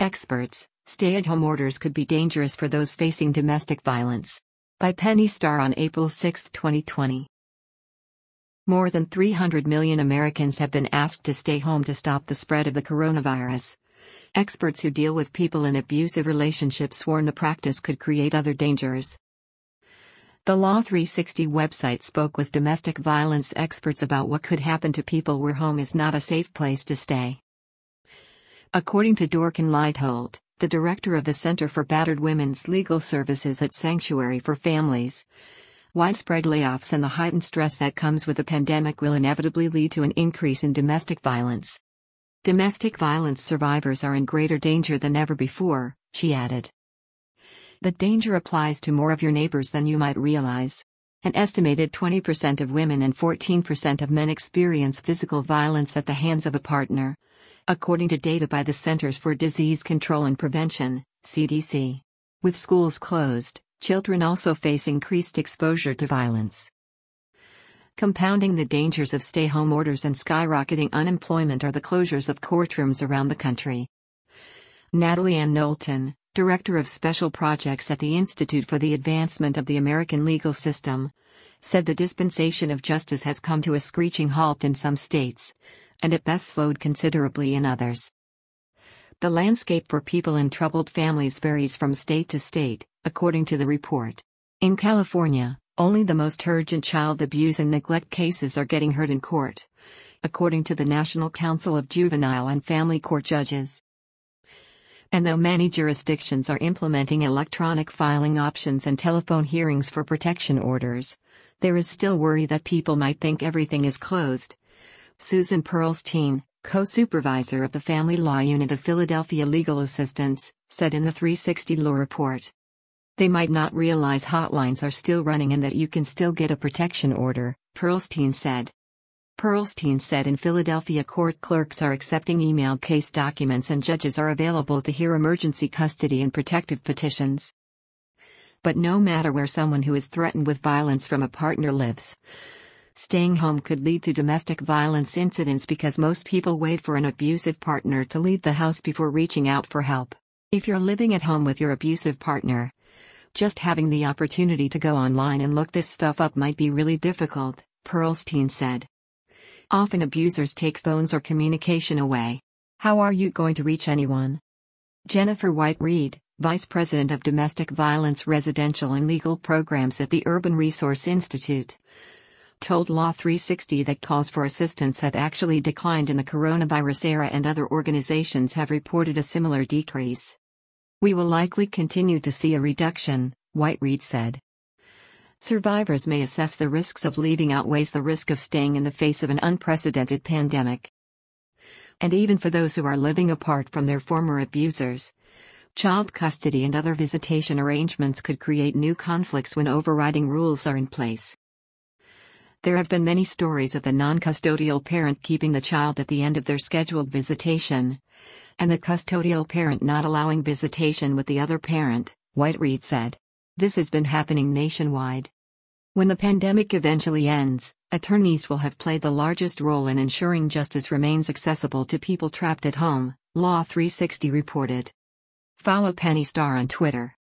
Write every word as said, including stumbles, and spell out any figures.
Experts, stay-at-home orders could be dangerous for those facing domestic violence. By Penny Starr on April sixth, twenty twenty. More than three hundred million Americans have been asked to stay home to stop the spread of the coronavirus. Experts who deal with people in abusive relationships warn the practice could create other dangers. The Law three sixty website spoke with domestic violence experts about what could happen to people where home is not a safe place to stay. According to Dorkin Leitholt, the director of the Center for Battered Women's Legal Services at Sanctuary for Families, widespread layoffs and the heightened stress that comes with the pandemic will inevitably lead to an increase in domestic violence. Domestic violence survivors are in greater danger than ever before, she added. The danger applies to more of your neighbors than you might realize. An estimated twenty percent of women and fourteen percent of men experience physical violence at the hands of a partner, according to data by the Centers for Disease Control and Prevention, C D C. With schools closed, children also face increased exposure to violence. Compounding the dangers of stay-home orders and skyrocketing unemployment are the closures of courtrooms around the country. Natalie Ann Knowlton, director of special projects at the Institute for the Advancement of the American Legal System, said the dispensation of justice has come to a screeching halt in some states, and at best slowed considerably in others. The landscape for people in troubled families varies from state to state, according to the report. In California, only the most urgent child abuse and neglect cases are getting heard in court, according to the National Council of Juvenile and Family Court Judges. And though many jurisdictions are implementing electronic filing options and telephone hearings for protection orders, there is still worry that people might think everything is closed. Susan Perlstein, co-supervisor of the Family Law Unit of Philadelphia Legal Assistance, said in the three sixty Law report. They might not realize hotlines are still running and that you can still get a protection order, Perlstein said. Perlstein said in Philadelphia court clerks are accepting emailed case documents and judges are available to hear emergency custody and protective petitions. But no matter where someone who is threatened with violence from a partner lives, staying home could lead to domestic violence incidents because most people wait for an abusive partner to leave the house before reaching out for help. If you're living at home with your abusive partner, just having the opportunity to go online and look this stuff up might be really difficult, Perlstein said. Often abusers take phones or communication away. How are you going to reach anyone? Jennifer White-Reed, Vice President of Domestic Violence Residential and Legal Programs at the Urban Resource Institute, told Law three sixty that calls for assistance have actually declined in the coronavirus era and other organizations have reported a similar decrease. We will likely continue to see a reduction, White-Reed said. Survivors may assess the risks of leaving outweighs the risk of staying in the face of an unprecedented pandemic. And even for those who are living apart from their former abusers, child custody and other visitation arrangements could create new conflicts when overriding rules are in place. There have been many stories of the non-custodial parent keeping the child at the end of their scheduled visitation, and the custodial parent not allowing visitation with the other parent, White-Reed said. This has been happening nationwide. When the pandemic eventually ends, attorneys will have played the largest role in ensuring justice remains accessible to people trapped at home, Law three sixty reported. Follow Penny Starr on Twitter.